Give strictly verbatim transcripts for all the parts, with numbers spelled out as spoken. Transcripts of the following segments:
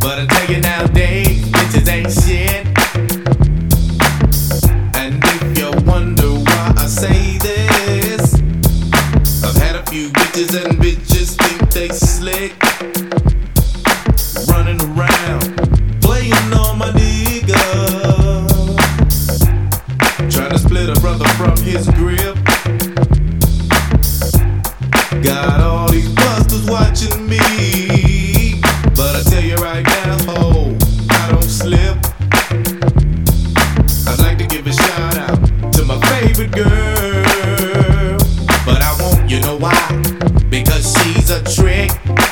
But I tell you nowadays, bitches ain't shit. And if you wonder why I say this, I've had a few bitches and bitches think they slick, running around, playing on my nigga, trying to split a brother from his grip. Got all these busters watching me, but I tell you right now, ho, I don't slip. I'd like to give a shout out to my favorite girl, but I won't, you know why? Because she's a trick.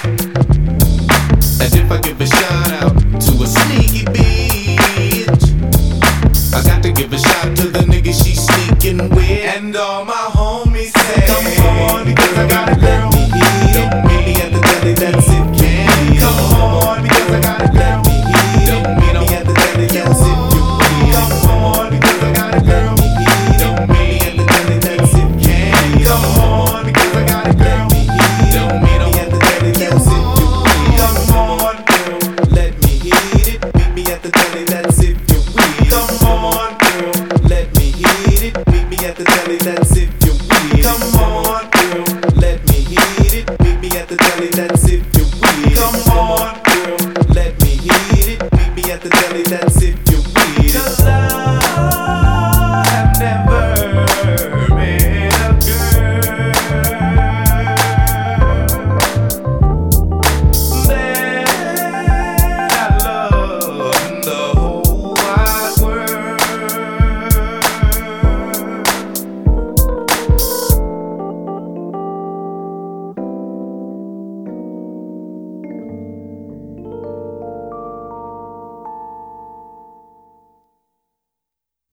And if I give a shout out to a sneaky bitch, I got to give a shout to the nigga she's sneaking with. And all my homies say, come on, because I got a girl. Don't meet me at the deli, that's it, candy. Come on, because I got a girl. Don't meet me at the deli, that's it, you will. Come on, because I got a girl. Don't meet me at the deli, that's it, candy. Come on, because I got a girl. Don't meet me at the deli, that's it, you will. Come on, girl, let me hit it. Meet me at the deli, that's it, you will. Come on, girl, let me hit it. Meet me at the deli, that's it, you will. Come on, girl, let me hit it. Meet me at the deli, that's